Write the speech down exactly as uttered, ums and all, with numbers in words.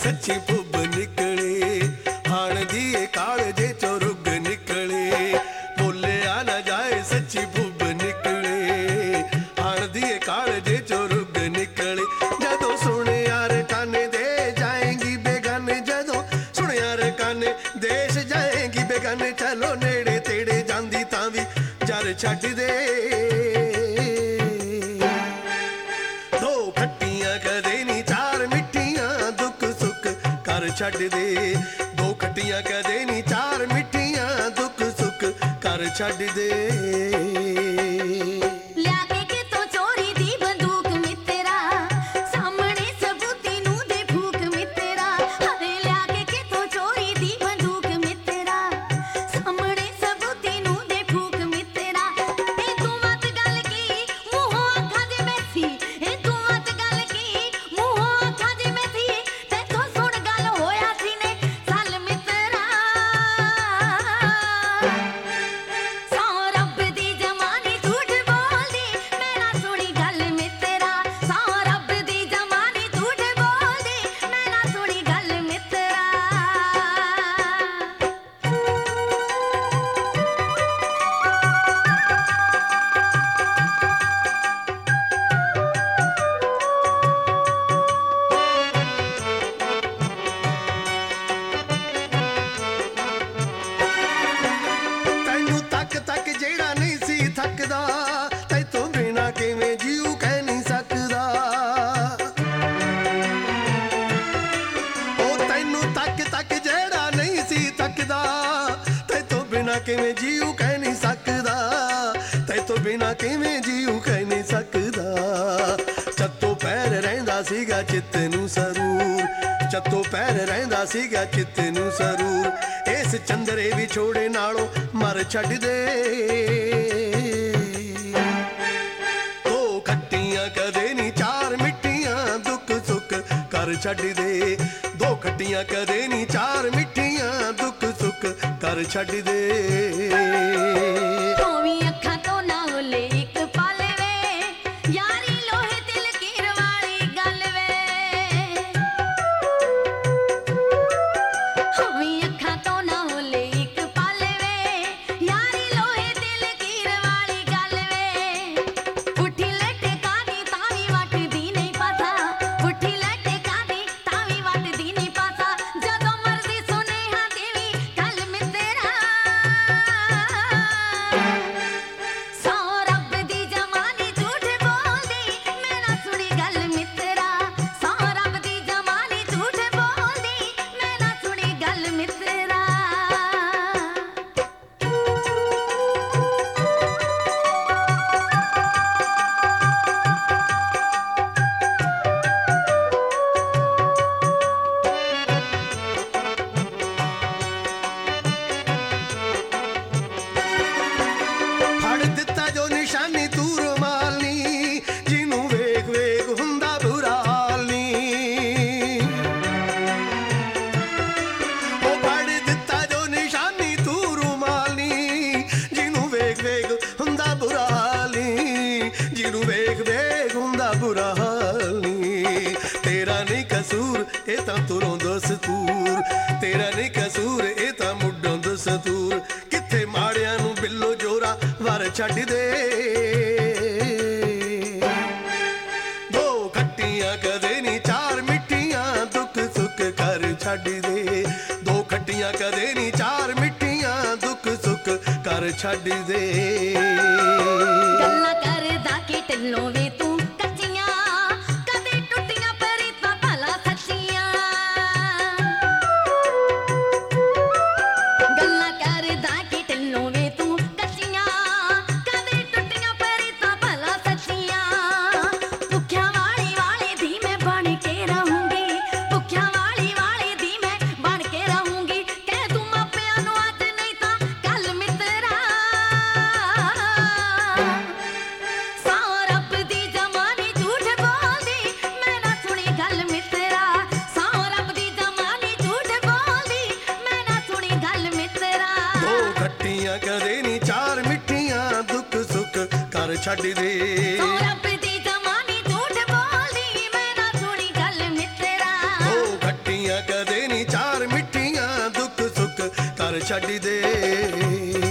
सच्ची भुब निकले हाण दिए कालजे चो रुग निकले बोलिया न जाए सच्ची भुब निकले हाण दिए कालजे चो रुग निकले जदों सुने यार काने दे जाएंगी बेगाने जदों सुने यार काने देश जाएंगी बेगाने चलो नेड़े तेड़े जांदी तां वी जर छड्ड दे दो खट्टियां कदे नी चार मिठियां दुख सुख कर छड्ड दे दो खट्टियां कदे नी चार मिठियां दुख सुख कर छड्ड दे ਕਿਵੇਂ ਜੀਉ ਕਹਿ ਨਹੀਂ ਸਕਦਾ ਤੈਥੋਂ ਬਿਨਾ ਕਿਵੇਂ ਜੀਉ ਕਹਿ ਨਹੀਂ ਸਕਦਾ ਚੱਤੋ ਪੈਰ ਰਹਿੰਦਾ ਸੀਗਾ ਚਿੱਤ ਨੂੰ ਸਰੂਰ ਚੱਤੋ ਪੈਰ ਰਹਿੰਦਾ ਸੀਗਾ ਚਿੱਤ ਨੂੰ ਸਰੂਰ ਇਸ ਚੰਦਰੇ ਵਿਛੋੜੇ ਨਾਲੋਂ ਮਰ ਛੱਡ ਦੇ ਦੋ ਖੱਟੀਆਂ ਕਦੇ ਨਹੀਂ ਚਾਰ ਮਿੱਠੀਆਂ ਦੁੱਖ ਸੁੱਖ ਕਰ ਛੱਡ ਦੇ ਦੋ ਖੱਟੀਆਂ ਕਦੇ ਨਹੀਂ ਚਾਰ ਮਿੱਠੀਆਂ ਦੁੱਖ ਸੁੱਖ ਕਰ ਛੱਡ ਦੇ ਹੋਵੀਂ ਅੱਖਾਂ ਤੋਂ ਨਾ ਹੁਲੇ ਇੱਕ ਪਲ ਵੇ ਯਾਰੀ ਲੋਹੇ ਤੇ ਲਕੀਰ ਵਾਲੀ ਗੱਲ ਵੇ ਹੋਵੀਂ ਅੱਖਾਂ ਤੋਂ ਨਾ ਹੁਲੇ ਇੱਕ ਪਲ ਵੇ ਯਾਰੀ ਲੋਹੇ ਤੇ ਲਕੀਰ ਵਾਲੀ ਗੱਲ ਵੇ ਪੁੱਠੀ ਲਟਕਾ ਦੀ ਤਾਂ ਵੀ ਵੱਟਦੀ ਨਹੀਂ ਪਾਸਾ ਪੁੱਠੀ ਲਟਕਾ ਦੀ ਤਾਂ ਵੀ ਵੱਟਦੀ ਨਹੀਂ ਪਾਸਾ ਜਦੋਂ ਮਰਜ਼ੀ ਸੁਨੇਹਾ ਦੇਵੀ ਕੱਲ ਮਿੱਤਰਾ ਸੌ ਰੱਬ ਦੀ ਜਮਾਨੀ ਝੂਠ ਬੋਲਦੀ ਮੈਂ ਨਾ ਸੁਣੀ ਗੱਲ ਮਿੱਤਰਾ ਸੌ ਰੱਬ ਦੀ ਜਮਾਨੀ ਝੂਠ ਬੋਲਦੀ ਮੈਂ ਨਾ ਸੁਣੀ ਗੱਲ ਮਿੱਤਰਾ ਫੜ ਦਿੱਤਾ ਜੋ ਨਿਸ਼ਾਨੀ ਤੂੰ ਰੁਮਾਲ ਨੀ ਜਿਹਨੂੰ ਵੇਖ ਵੇਖ ਹੁੰਦਾ ਬੁਰਾ ਹਾਲ ਨੀ ਉਹ ਫੜ ਦਿੱਤਾ ਜੋ ਨਿਸ਼ਾਨੀ ਤੂੰ ਰੁਮਾਲ ਨੀ ਜਿਹਨੂੰ ਵੇਖ ਵੇਖ ਹੁੰਦਾ ਬੁਰਾ ਹਾਲ ਨੀ ਜਿਹਨੂੰ ਵੇਖ ਵੇਖ ਹੁੰਦਾ ਬੁਰਾ ਹਾਲ ਨੀ ਤੇਰਾ ਨਹੀਂ ਕਸੂਰ ਇਹ ਤਾਂ ਤੁਰੋਂ ਦਸਤੂਰ ਤੇਰਾ ਨਹੀਂ ਕਸੂਰ ਇਹ ਤਾਂ ਮੁੱਢੋਂ ਦਸਤੂਰ ਕਿੱਥੇ ਮਾੜਿਆਂ ਨੂੰ ਬਿੱਲੋ ਜੋਰਾ ਵਰ ਛੱਡ ਦੇ ਦੋ ਖੱਟੀਆਂ ਕਦੇ ਨਹੀਂ ਚਾਰ ਮਿੱਠੀਆਂ ਦੁੱਖ ਸੁੱਖ ਕਰ ਛੱਡ ਦੇ ਦੋ ਖੱਟੀਆਂ ਕਦੇ ਨਹੀਂ ਚਾਰ ਮਿੱਠੀਆਂ ਦੁੱਖ ਸੁੱਖ ਕਰ ਛੱਡ ਦੇ ਗੱਲਾਂ ਕਰਦਾ ਕਿ ਢਿੱਲੋਂ ਵੇ ਤੂੰ ਕੱਚੀਆਂ ਕਦੇ ਟੁੱਟੀਆਂ ਪਰੀਤਾਂ ਭਲਾ ਸੱਚੀਆਂ ਗੱਲਾਂ ਕਰਦਾ ਕਿ ਢਿੱਲੋਂ ਵੇ ਤੂੰ ਕੱਚੀਆਂ ਕਦੇ ਟੁੱਟੀਆਂ ਪਰੀਤਾਂ ਭਲਾ ਸੱਚੀਆਂ ਭੁੱਖਿਆਂ ਵਾਲੀ ਵਾਲੇ ਦੀ ਮੈਂ ਬਣ ਕੇ ਰਹੂੰਗੀ ਭੁੱਖਿਆਂ ਵਾਲੀ ਵਾਲੇ ਦੀ ਮੈਂ ਬਣ ਕੇ ਰਹੂੰਗੀ ਕਹਿ ਤੂੰ ਮਾਪਿਆਂ ਨੂੰ ਅੱਜ ਨਹੀਂ ਤਾਂ ਕੱਲ ਮਿੱਤਰਾ ਸੌ ਰੱਬ ਦੀ ਜਮਾਨੀ ਝੂਠ ਬੋਲਦੀ ਮੈਂ ਨਾ ਸੁਣੀ ਗੱਲ ਮਿੱਤਰਾ ਸੌ ਰੱਬ ਦੀ ਜਮਾਨੀ ਝੂਠ ਬੋਲਦੀ ਮੈਂ ਨਾ ਸੁਣੀ ਗੱਲ ਮਿੱਤਰਾ ਦੋ ਖੱਟੀਆਂ ਕਦੇ ਨਹੀਂ ਚਾਰ ਮਿੱਠੀਆਂ ਦੁੱਖ ਸੁੱਖ ਕਰ ਛੱਡ ਦੇ ਸੌ ਰੱਬ ਦੀ ਜਮਾਨੀ ਝੂਠ ਬੋਲਦੀ ਮੈਂ ਨਾ ਸੁਣੀ ਗੱਲ ਮਿੱਤਰਾ ਦੋ ਖੱਟੀਆਂ ਛੱਡ ਦੇ